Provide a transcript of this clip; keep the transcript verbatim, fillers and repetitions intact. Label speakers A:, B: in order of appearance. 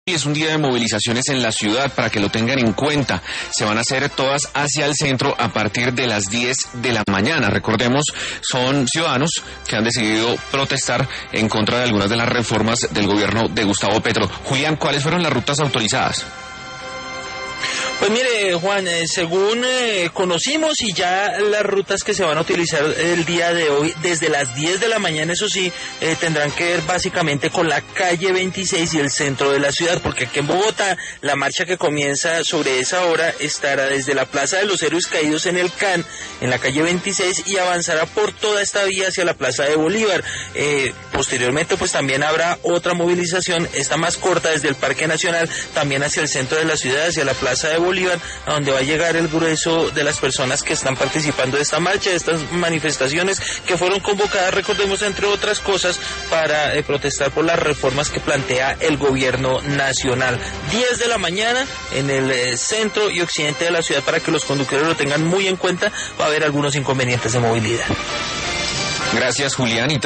A: Hoy es un día de movilizaciones en la ciudad, para que lo tengan en cuenta. Se van a hacer todas hacia el centro a partir de las diez de la mañana. Recordemos, son ciudadanos que han decidido protestar en contra de algunas de las reformas del gobierno de Gustavo Petro. Julián, ¿cuáles fueron las rutas autorizadas?
B: Pues mire, Juan, eh, según eh, conocimos y ya las rutas que se van a utilizar el día de hoy, desde las diez de la mañana, eso sí, eh, tendrán que ver básicamente con la calle veintiséis y el centro de la ciudad, porque aquí en Bogotá la marcha que comienza sobre esa hora estará desde la Plaza de los Héroes Caídos en el C A N, en la calle veintiséis, y avanzará por toda esta vía hacia la Plaza de Bolívar. Eh, posteriormente, pues también habrá otra movilización, esta más corta, desde el Parque Nacional, también hacia el centro de la ciudad, hacia la Plaza de Bolívar, Bolívar, a donde va a llegar el grueso de las personas que están participando de esta marcha, de estas manifestaciones que fueron convocadas, recordemos, entre otras cosas, para eh, protestar por las reformas que plantea el gobierno nacional. diez de la mañana en el eh, centro y occidente de la ciudad, para que los conductores lo tengan muy en cuenta. Va a haber algunos inconvenientes de movilidad.
A: Gracias, Julián. Y